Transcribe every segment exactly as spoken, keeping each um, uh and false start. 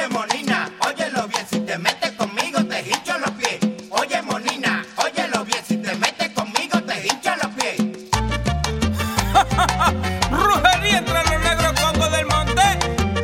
Oye, monina, óyelo bien, si te metes conmigo te hincho los pies. Oye, monina, óyelo bien, si te metes conmigo te hincho los pies. Brujería entre los negros congos del monte.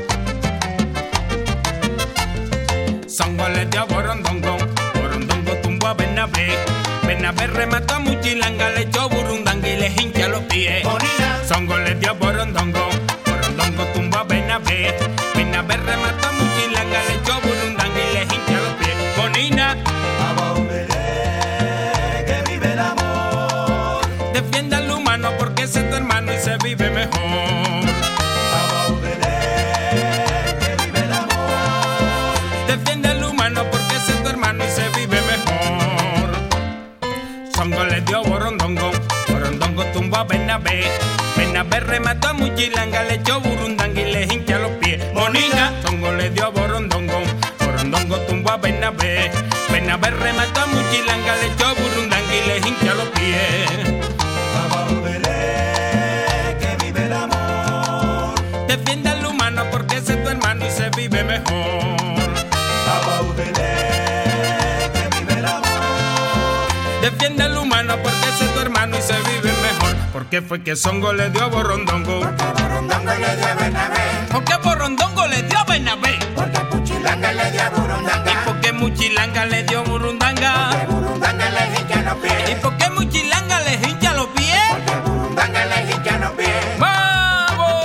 Songo le dio a Borondongo, Borondongo tumbó a Bernabé. Bernabé remató a Muchilanga, le echó burundanga y le hincha los pies. Monina, Songo le dio a Borondongo, Borondongo tumbó a Bernabé. Bernabé remató a Muchilanga, le echó burundanga y le hincha los pies. Bonina, Abaumere, que vive el amor. defiende al humano porque ese es tu hermano y se vive mejor. Abaumere, que vive el amor. Defiende al humano porque ese es tu hermano y se vive mejor. Songo le dio a Borondongo, Borondongo tumbó a Bernabé. Bernabé remató a Muchilanga, le echó burundanga y le hincha los pies. Monina, Songo le dio a Borondongo, Borondongo tumbó a Bernabé. Bernabé remató a Muchilanga, le echó burundanga y le hincha los pies. Abaumere, que vive el amor. Defiende al humano porque ese es tu hermano y se vive mejor. Abaumere, que vive el amor. Defiende al humano porque ese es tu hermano y se vive mejor. ¿Por qué fue que Songo le dio a Borondongo? Porque Borondongo le dio a Bernabé. ¿Por qué Borondongo le dio a Bernabé? Porque Puchilanga le dio a ¿Y Burundanga. por qué Muchilanga le dio burundanga? Porque Burundanga le hincha los ¿Y pies. por qué Muchilanga le hincha los pies? Porque Burundanga le hincha los pies. ¡Vamos!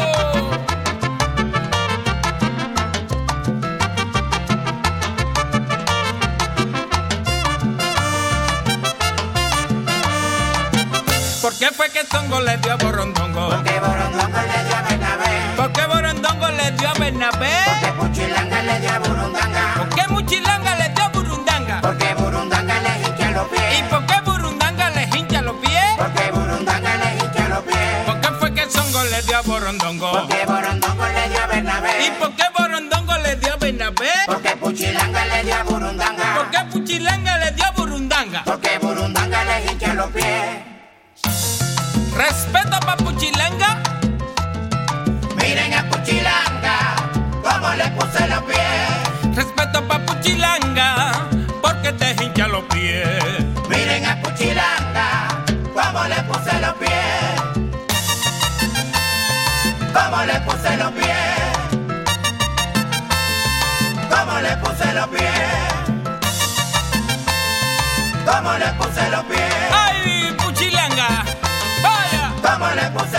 ¿Por qué fue que Songo le dio a Borondongo? Porque Borondongo le dio a Bernabé. ¿Por qué Borondongo le dio a Bernabé? Porque Puchilanga le dio a Burundanga. ¿Por qué Muchilanga le dio a burundanga? Porque Burundanga le hincha los ¿Y pies. por qué burundanga le hincha los pies? Porque Burundanga le hincha los pies. ¿Por qué fue que Songo le dio a Borondongo? Porque Borondongo le dio a Bernabé. ¿Y por qué Borondongo le dio a Bernabé? Porque Puchilanga le dio a Burundanga. ¿Por qué Puchilanga le dio a burundanga? Porque Burundanga le hincha los pies. Respeto pa' Puchilanga. Miren a Puchilanga, cómo le puse los pies. Respeto pa' Puchilanga, porque te hincha los pies. Miren a Puchilanga, cómo le puse los pies. Cómo le puse los pies. Cómo le puse los pies. Cómo le puse los pies. ¡Ay, Puchilanga! ¡Vaya! Cómo le puse